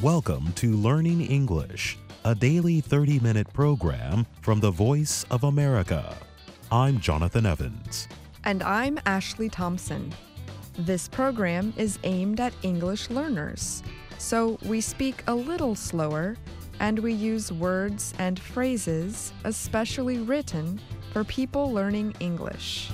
Welcome to Learning English, a daily 30-minute program from the Voice of America. I'm Jonathan Evans. And I'm Ashley Thompson. This program is aimed at English learners, so we speak a little slower and we use words and phrases especially written for people learning English.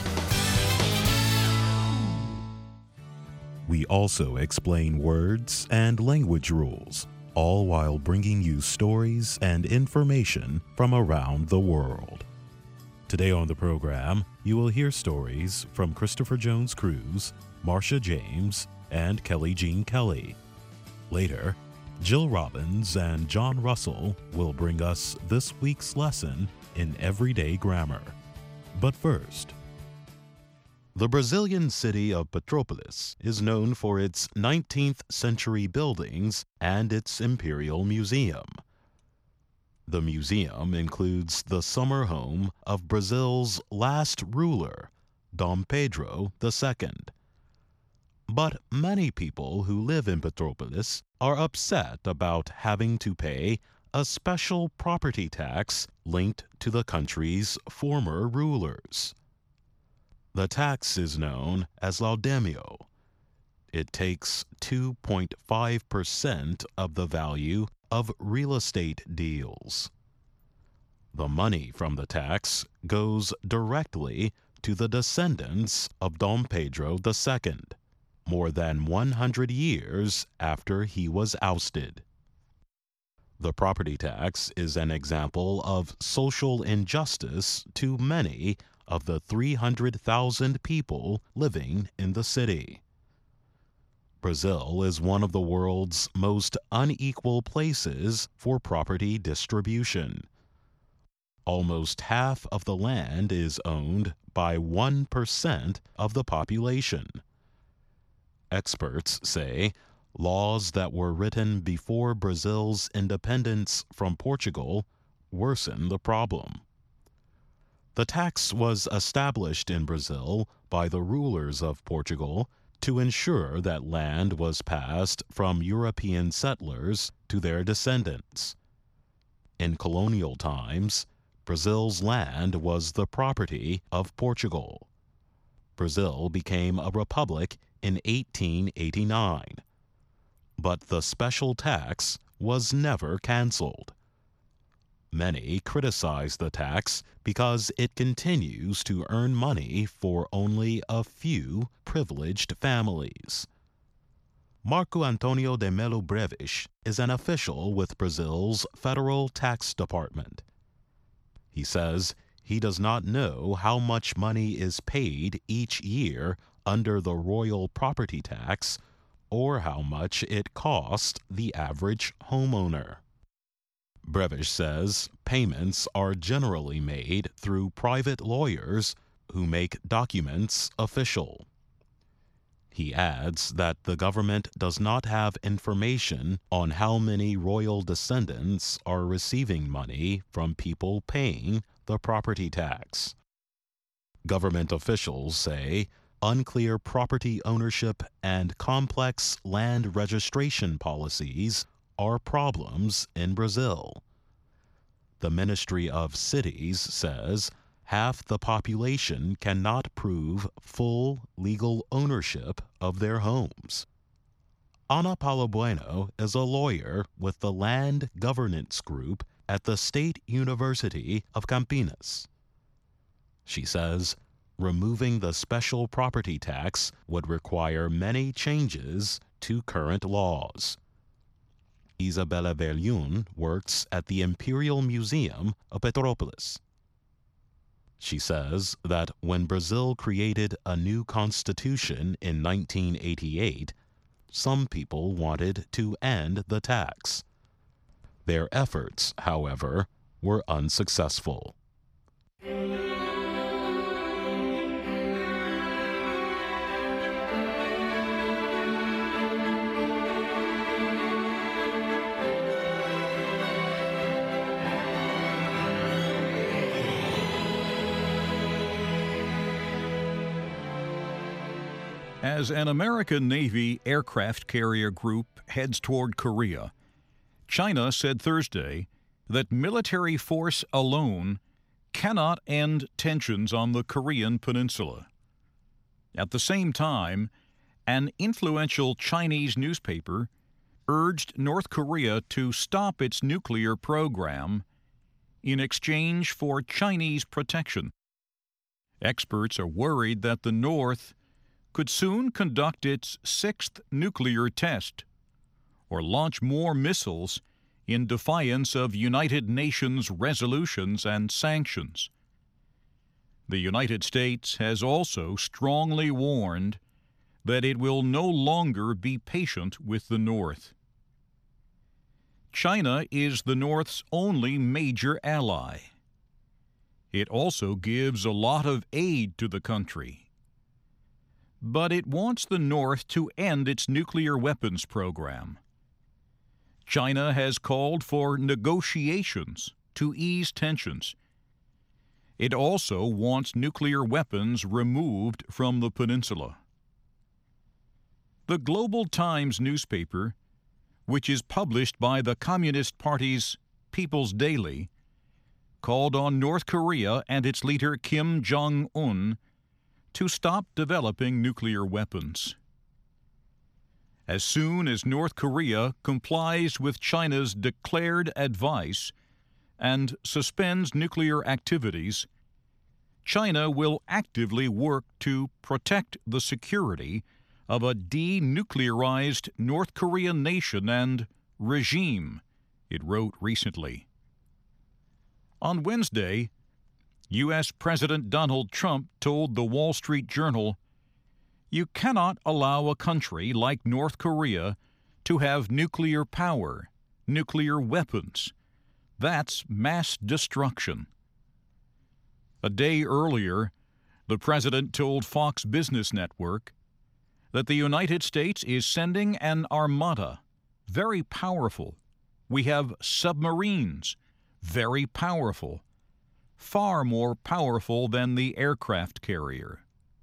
We also explain words and language rules, all while bringing you stories and information from around the world. Today on the program, you will hear stories from Christopher Jones Cruz, Marcia James, and Kelly Jean Kelly. Later, Jill Robbins and John Russell will bring us this week's lesson in everyday grammar. But first, the Brazilian city of Petrópolis is known for its 19th century buildings and its Imperial Museum. The museum includes the summer home of Brazil's last ruler, Dom Pedro II. But many people who live in Petrópolis are upset about having to pay a special property tax linked to the country's former rulers. The tax is known as laudemio. It takes 2.5% of the value of real estate deals. The money from the tax goes directly to the descendants of Dom Pedro II, more than 100 years after he was ousted. The property tax is an example of social injustice to many of the 300,000 people living in the city. Brazil is one of the world's most unequal places for property distribution. Almost half of the land is owned by 1% of the population. Experts say laws that were written before Brazil's independence from Portugal worsen the problem. The tax was established in Brazil by the rulers of Portugal to ensure that land was passed from European settlers to their descendants. In colonial times, Brazil's land was the property of Portugal. Brazil became a republic in 1889, but the special tax was never canceled. Many criticize the tax because it continues to earn money for only a few privileged families. Marco Antonio de Melo Brevis is an official with Brazil's Federal Tax Department. He says he does not know how much money is paid each year under the royal property tax or how much it costs the average homeowner. Brevis says payments are generally made through private lawyers who make documents official. He adds that the government does not have information on how many royal descendants are receiving money from people paying the property tax. Government officials say unclear property ownership and complex land registration policies are problems in Brazil. The Ministry of Cities says half the population cannot prove full legal ownership of their homes. Ana Paula Bueno is a lawyer with the Land Governance Group at the State University of Campinas. She says removing the special property tax would require many changes to current laws. Isabella Verliun works at the Imperial Museum of Petrópolis. She says that when Brazil created a new constitution in 1988, some people wanted to end the tax. Their efforts, however, were unsuccessful. As an American Navy aircraft carrier group heads toward Korea, China said Thursday that military force alone cannot end tensions on the Korean peninsula. At the same time, an influential Chinese newspaper urged North Korea to stop its nuclear program in exchange for Chinese protection. Experts are worried that the North could soon conduct its sixth nuclear test or launch more missiles in defiance of United Nations resolutions and sanctions. The United States has also strongly warned that it will no longer be patient with the North. China is the North's only major ally. It also gives a lot of aid to the country. But it wants the North to end its nuclear weapons program. China has called for negotiations to ease tensions. It also wants nuclear weapons removed from the peninsula. The Global Times newspaper, which is published by the Communist Party's People's Daily, called on North Korea and its leader Kim Jong-un to stop developing nuclear weapons. As soon as North Korea complies with China's declared advice and suspends nuclear activities, China will actively work to protect the security of a denuclearized North Korean nation and regime, it wrote recently. On Wednesday, U.S. President Donald Trump told the Wall Street Journal, "You cannot allow a country like North Korea to have nuclear power, nuclear weapons. That's mass destruction." A day earlier, the president told Fox Business Network that the United States is sending an armada, very powerful. We have submarines, very powerful, far more powerful than the aircraft carrier.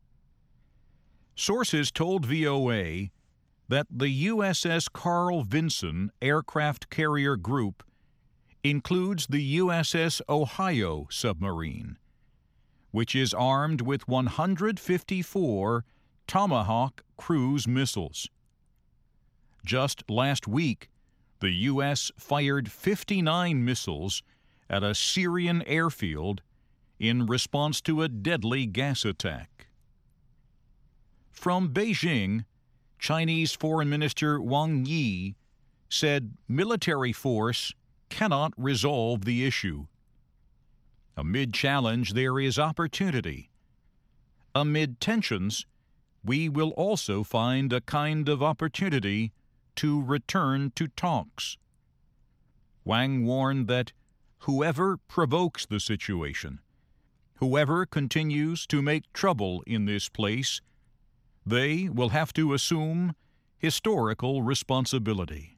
Sources told VOA that the USS Carl Vinson aircraft carrier group includes the USS Ohio submarine, which is armed with 154 Tomahawk cruise missiles. Just last week, the U.S. fired 59 missiles at a Syrian airfield in response to a deadly gas attack. From Beijing, Chinese Foreign Minister Wang Yi said military force cannot resolve the issue. Amid challenge, there is opportunity. Amid tensions, we will also find a kind of opportunity to return to talks. Wang warned that whoever provokes the situation, whoever continues to make trouble in this place, they will have to assume historical responsibility.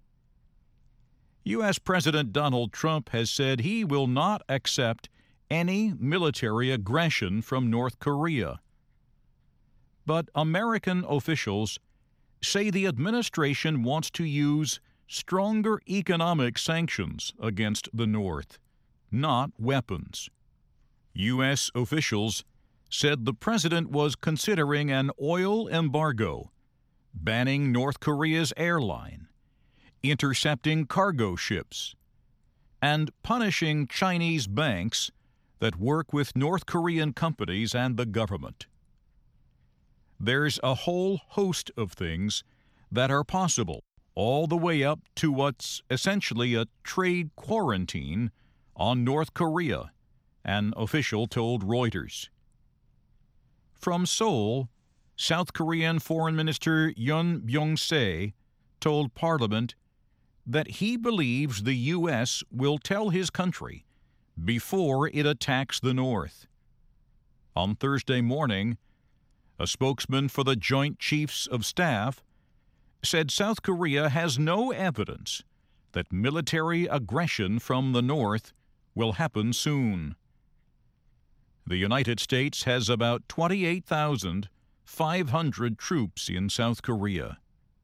U.S. President Donald Trump has said he will not accept any military aggression from North Korea. But American officials say the administration wants to use stronger economic sanctions against the North, not weapons. U.S. officials said the president was considering an oil embargo, banning North Korea's airline, intercepting cargo ships, and punishing Chinese banks that work with North Korean companies and the government. There's a whole host of things that are possible, all the way up to what's essentially a trade quarantine on North Korea, an official told Reuters. From Seoul, South Korean Foreign Minister Yoon Byung-se told Parliament that he believes the U.S. will tell his country before it attacks the North. On Thursday morning, a spokesman for the Joint Chiefs of Staff said South Korea has no evidence that military aggression from the North will happen soon. The United States has about 28,000 500 troops in South Korea.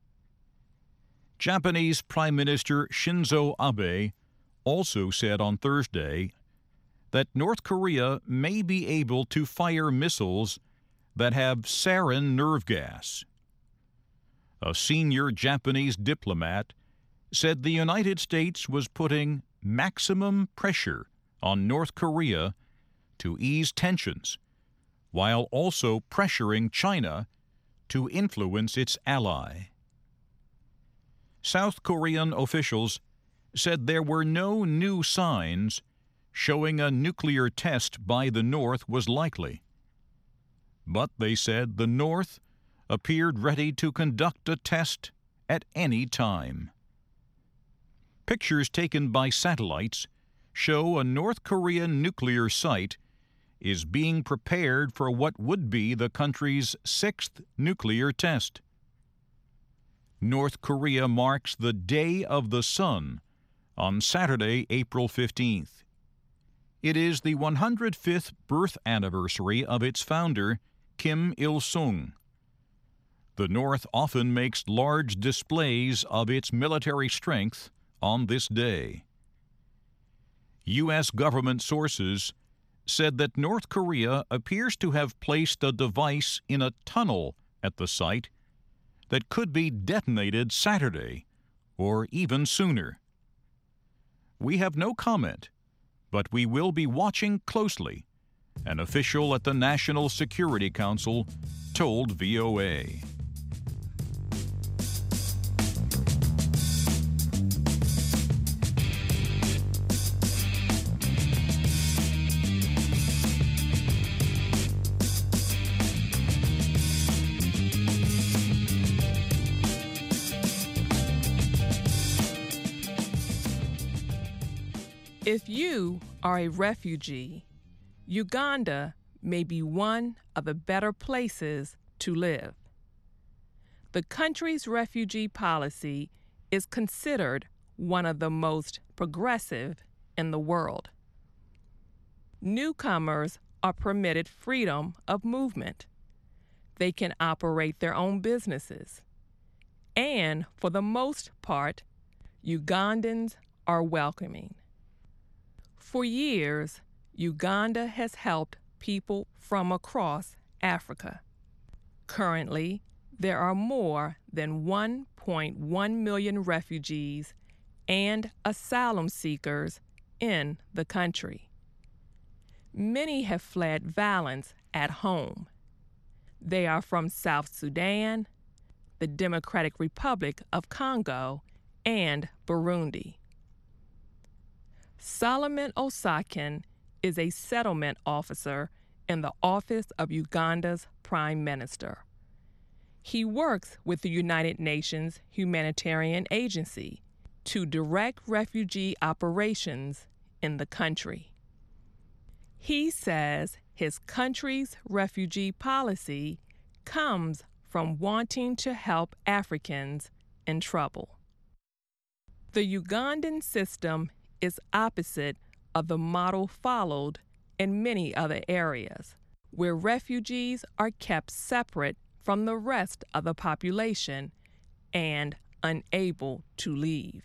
Japanese Prime Minister Shinzo Abe also said on Thursday that North Korea may be able to fire missiles that have sarin nerve gas. A senior Japanese diplomat said the United States was putting maximum pressure on North Korea to ease tensions, while also pressuring China to influence its ally. South Korean officials said there were no new signs showing a nuclear test by the North was likely. But they said the North appeared ready to conduct a test at any time. Pictures taken by satellites show a North Korean nuclear site is being prepared for what would be the country's 6th nuclear test. North Korea marks the Day of the Sun on Saturday, April 15th. It is the 105th birth anniversary of its founder, Kim Il-sung. The North often makes large displays of its military strength on this day. U.S. government sources said that North Korea appears to have placed a device in a tunnel at the site that could be detonated Saturday or even sooner. We have no comment, but we will be watching closely, an official at the National Security Council told VOA. If you are a refugee, Uganda may be one of the better places to live. The country's refugee policy is considered one of the most progressive in the world. Newcomers are permitted freedom of movement. They can operate their own businesses. And for the most part, Ugandans are welcoming. For years, Uganda has helped people from across Africa. Currently, there are more than 1.1 million refugees and asylum seekers in the country. Many have fled violence at home. They are from South Sudan, the Democratic Republic of Congo, and Burundi. Solomon Osakin is a settlement officer in the Office of Uganda's Prime Minister. He works with the United Nations Humanitarian Agency to direct refugee operations in the country. He says his country's refugee policy comes from wanting to help Africans in trouble. The Ugandan system is opposite of the model followed in many other areas, where refugees are kept separate from the rest of the population and unable to leave.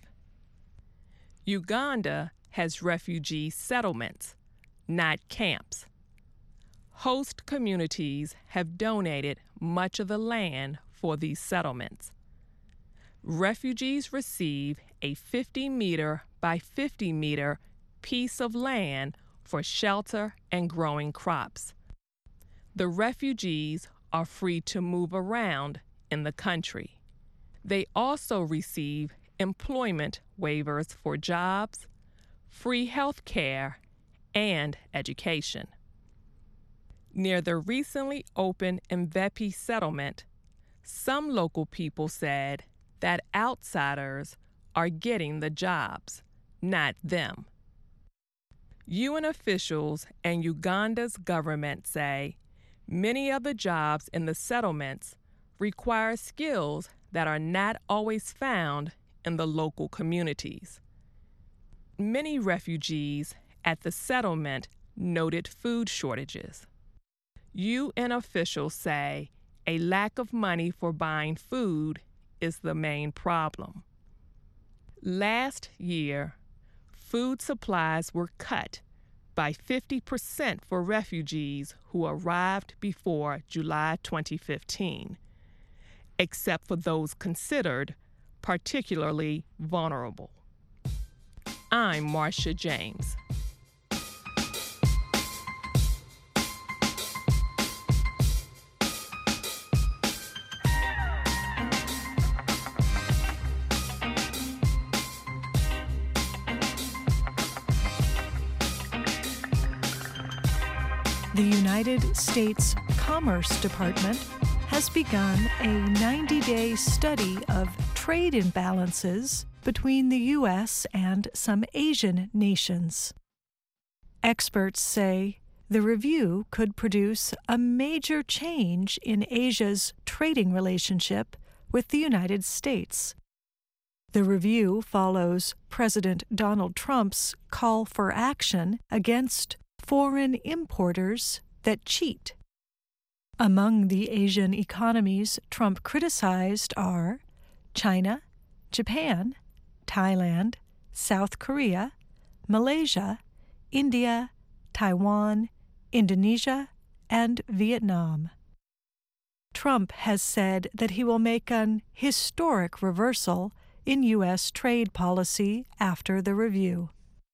Uganda has refugee settlements, not camps. Host communities have donated much of the land for these settlements. Refugees receive a 50-meter by 50-meter piece of land for shelter and growing crops. The refugees are free to move around in the country. They also receive employment waivers for jobs, free health care, and education. Near the recently opened Mvepi settlement, some local people said that outsiders are getting the jobs, not them. UN officials and Uganda's government say many of the jobs in the settlements require skills that are not always found in the local communities. Many refugees at the settlement noted food shortages. UN officials say a lack of money for buying food is the main problem. Last year, food supplies were cut by 50% for refugees who arrived before July 2015, except for those considered particularly vulnerable. I'm Marcia James. The United States Commerce Department has begun a 90-day study of trade imbalances between the U.S. and some Asian nations. Experts say the review could produce a major change in Asia's trading relationship with the United States. The review follows President Donald Trump's call for action against foreign importers that cheat. Among the Asian economies Trump criticized are China, Japan, Thailand, South Korea, Malaysia, India, Taiwan, Indonesia, and Vietnam. Trump has said that he will make an historic reversal in U.S. trade policy after the review.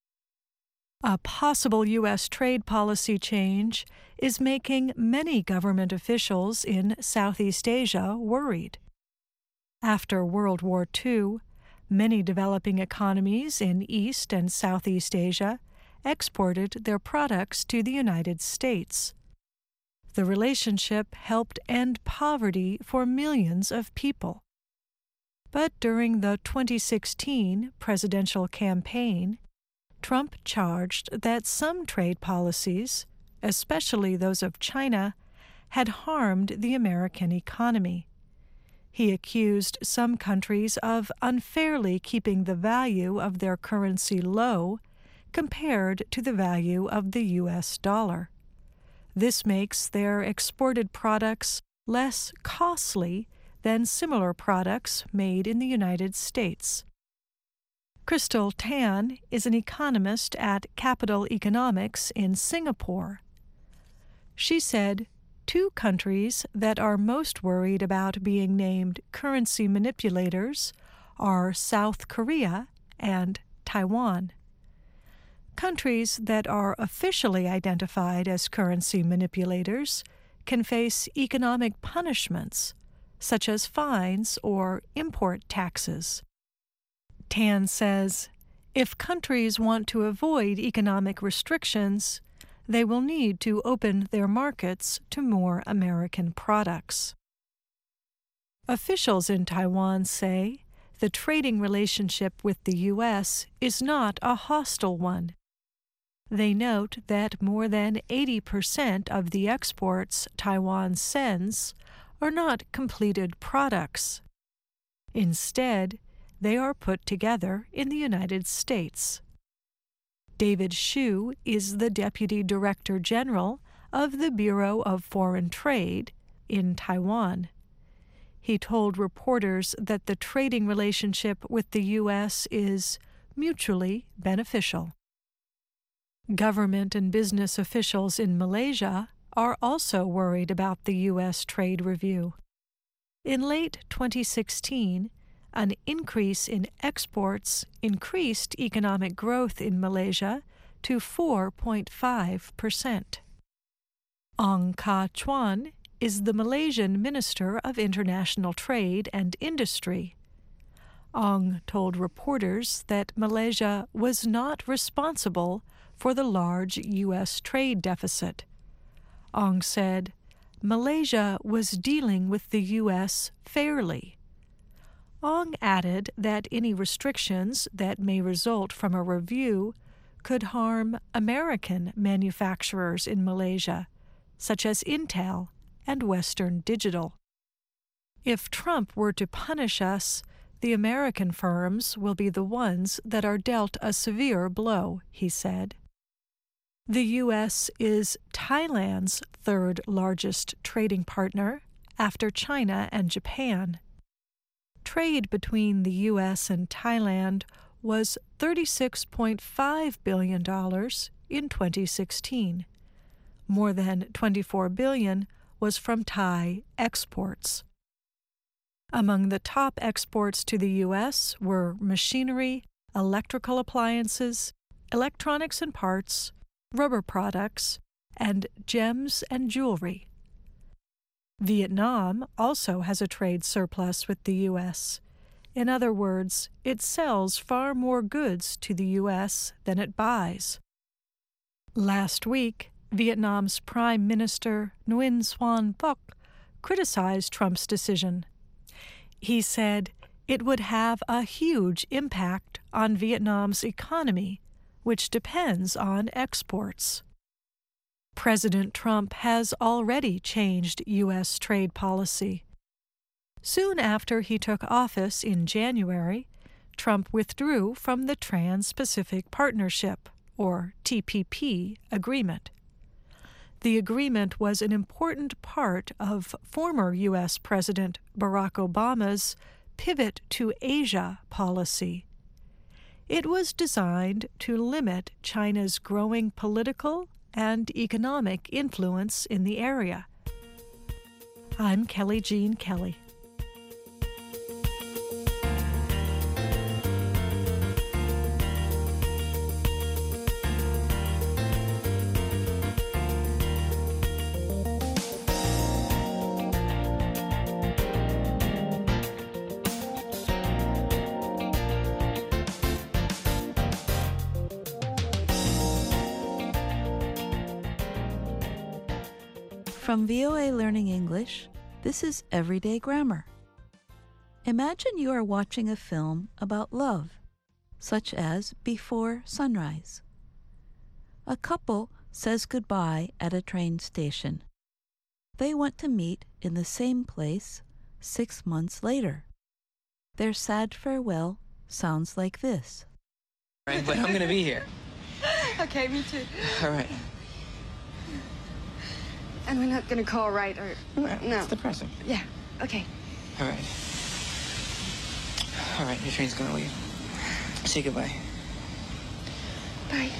A possible U.S. trade policy change is making many government officials in Southeast Asia worried. After World War II, many developing economies in East and Southeast Asia exported their products to the United States. The relationship helped end poverty for millions of people. But during the 2016 presidential campaign, Trump charged that some trade policies, especially those of China, had harmed the American economy. He accused some countries of unfairly keeping the value of their currency low compared to the value of the U.S. dollar. This makes their exported products less costly than similar products made in the United States. Crystal Tan is an economist at Capital Economics in Singapore. She said, two countries that are most worried about being named currency manipulators are South Korea and Taiwan. Countries that are officially identified as currency manipulators can face economic punishments, such as fines or import taxes. Tan says, if countries want to avoid economic restrictions, they will need to open their markets to more American products. Officials in Taiwan say the trading relationship with the U.S. is not a hostile one. They note that more than 80% of the exports Taiwan sends are not completed products. Instead, they are put together in the United States. David Hsu is the Deputy Director General of the Bureau of Foreign Trade in Taiwan. He told reporters that the trading relationship with the U.S. is mutually beneficial. Government and business officials in Malaysia are also worried about the U.S. trade review. In late 2016, an increase in exports increased economic growth in Malaysia to 4.5%. Ong Kah Chuan is the Malaysian Minister of International Trade and Industry. Ong told reporters that Malaysia was not responsible for the large U.S. trade deficit. Ong said, Malaysia was dealing with the U.S. fairly. Ong added that any restrictions that may result from a review could harm American manufacturers in Malaysia, such as Intel and Western Digital. If Trump were to punish us, the American firms will be the ones that are dealt a severe blow, he said. The U.S. is Thailand's third largest trading partner after China and Japan. Trade between the U.S. and Thailand was $36.5 billion in 2016. More than $24 billion was from Thai exports. Among the top exports to the U.S. were machinery, electrical appliances, electronics and parts, rubber products, and gems and jewelry. Vietnam also has a trade surplus with the U.S. In other words, it sells far more goods to the U.S. than it buys. Last week, Vietnam's Prime Minister Nguyen Xuan Phuc criticized Trump's decision. He said it would have a huge impact on Vietnam's economy, which depends on exports. President Trump has already changed U.S. trade policy. Soon after he took office in January, Trump withdrew from the Trans-Pacific Partnership, or TPP, agreement. The agreement was an important part of former U.S. President Barack Obama's Pivot to Asia policy. It was designed to limit China's growing political and economic influence in the area. I'm Kelly Jean Kelly. From VOA Learning English, this is Everyday Grammar. Imagine you are watching a film about love, such as Before Sunrise. A couple says goodbye at a train station. They want to meet in the same place 6 months later. Their sad farewell sounds like this. Right, but I'm going to be here. Okay, me too. All right. And we're not gonna call, right? Or no? It's depressing. Yeah. Okay. All right. All right. Your train's gonna leave. Say goodbye. Bye.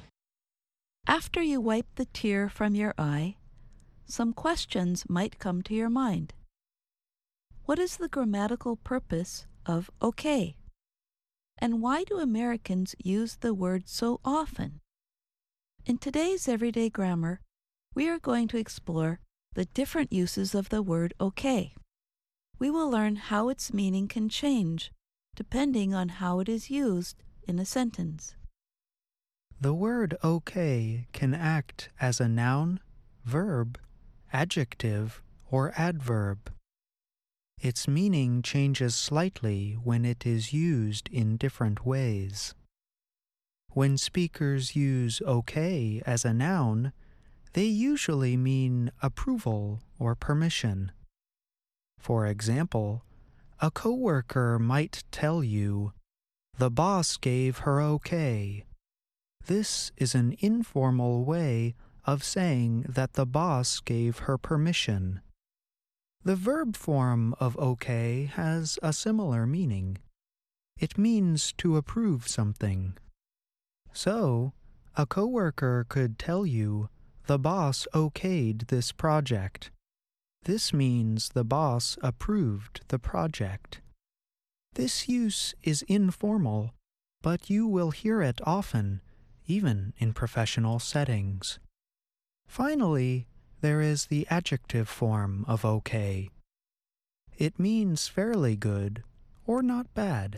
After you wipe the tear from your eye, some questions might come to your mind. What is the grammatical purpose of okay? And why do Americans use the word so often? In today's Everyday Grammar, we are going to explore the different uses of the word okay. We will learn how its meaning can change depending on how it is used in a sentence. The word okay can act as a noun, verb, adjective, or adverb. Its meaning changes slightly when it is used in different ways. When speakers use okay as a noun, they usually mean approval or permission. For example, a coworker might tell you, "The boss gave her okay." This is an informal way of saying that the boss gave her permission. The verb form of okay has a similar meaning. It means to approve something. So, a coworker could tell you, "The boss okayed this project." This means the boss approved the project. This use is informal, but you will hear it often, even in professional settings. Finally, there is the adjective form of okay. It means fairly good or not bad.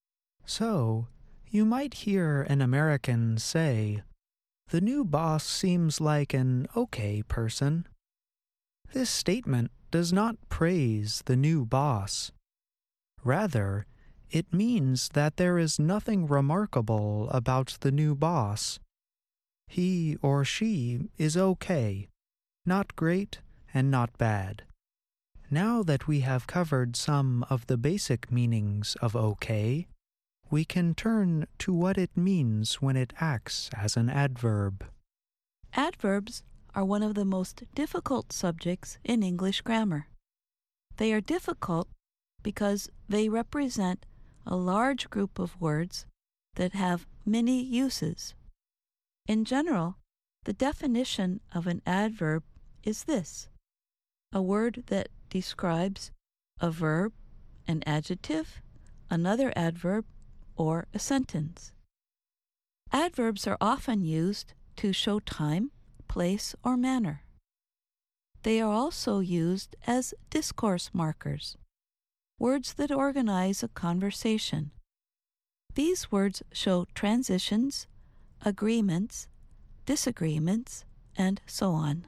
So, you might hear an American say, "The new boss seems like an okay person." This statement does not praise the new boss. Rather, it means that there is nothing remarkable about the new boss. He or she is okay, not great and not bad. Now that we have covered some of the basic meanings of okay, we can turn to what it means when it acts as an adverb. Adverbs are one of the most difficult subjects in English grammar. They are difficult because they represent a large group of words that have many uses. In general, the definition of an adverb is this: a word that describes a verb, an adjective, another adverb, or a sentence. Adverbs are often used to show time, place, or manner. They are also used as discourse markers, words that organize a conversation. These words show transitions, agreements, disagreements, and so on.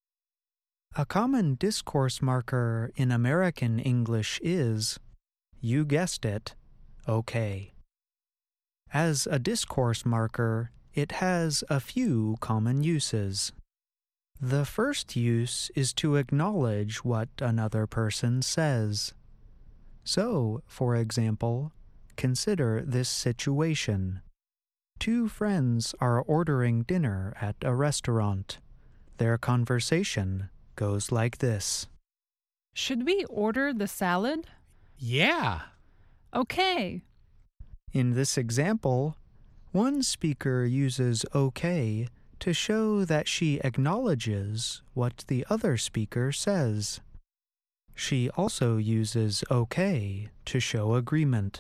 A common discourse marker in American English is, you guessed it, okay. As a discourse marker, it has a few common uses. The first use is to acknowledge what another person says. So, for example, consider this situation. Two friends are ordering dinner at a restaurant. Their conversation goes like this. Should we order the salad? Yeah. Okay. In this example, one speaker uses okay to show that she acknowledges what the other speaker says. She also uses okay to show agreement.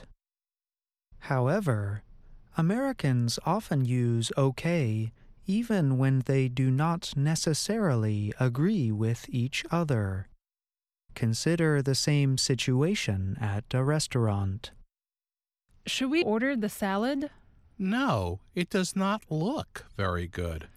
However, Americans often use okay even when they do not necessarily agree with each other. Consider the same situation at a restaurant. Should we order the salad? No, it does not look very good.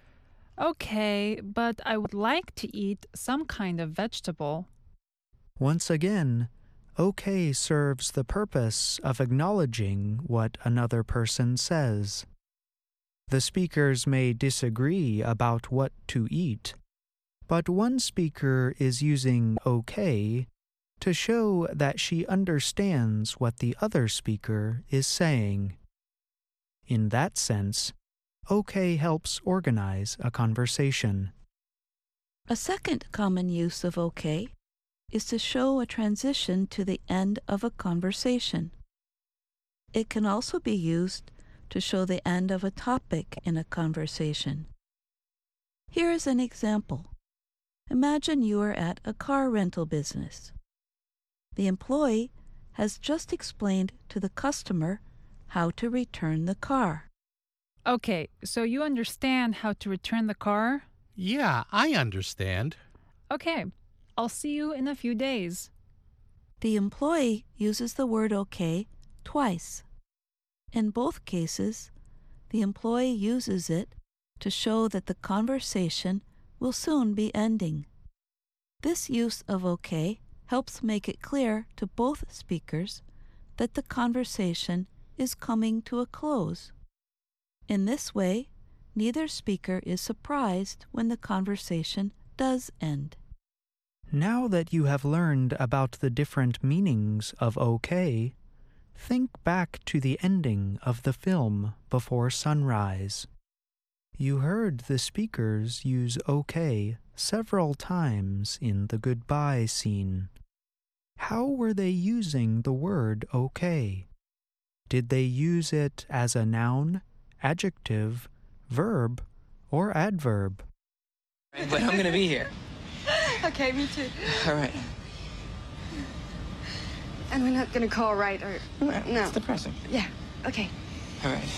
Okay, but I would like to eat some kind of vegetable. Once again, okay serves the purpose of acknowledging what another person says. The speakers may disagree about what to eat, but one speaker is using okay to show that she understands what the other speaker is saying. In that sense, okay helps organize a conversation. A second common use of okay is to show a transition to the end of a conversation. It can also be used to show the end of a topic in a conversation. Here is an example. Imagine you are at a car rental business. The employee has just explained to the customer how to return the car. Okay, so you understand how to return the car? Yeah, I understand. Okay, I'll see you in a few days. The employee uses the word okay twice. In both cases, the employee uses it to show that the conversation will soon be ending. This use of okay helps make it clear to both speakers that the conversation is coming to a close. In this way, neither speaker is surprised when the conversation does end. Now that you have learned about the different meanings of okay, think back to the ending of the film Before Sunrise. You heard the speakers use okay several times in the goodbye scene. How were they using the word okay? Did they use it as a noun, adjective, verb, or adverb? But I'm gonna be here. Okay, me too. All right. And we're not gonna call right or no. It's depressing. Yeah. Okay. All right.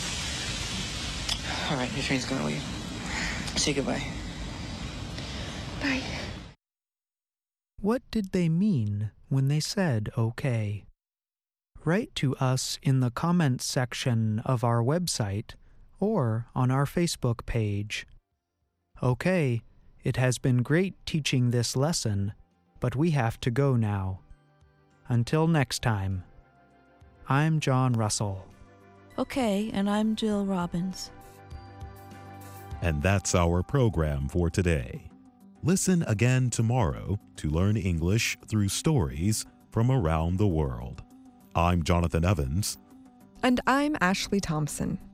All right, your train's gonna leave. Say goodbye. Bye. What did they mean when they said okay? Write to us in the comments section of our website or on our Facebook page. Okay, it has been great teaching this lesson, but we have to go now. Until next time, I'm John Russell. Okay, and I'm Jill Robbins. And that's our program for today. Listen again tomorrow to learn English through stories from around the world. I'm Jonathan Evans. And I'm Ashley Thompson.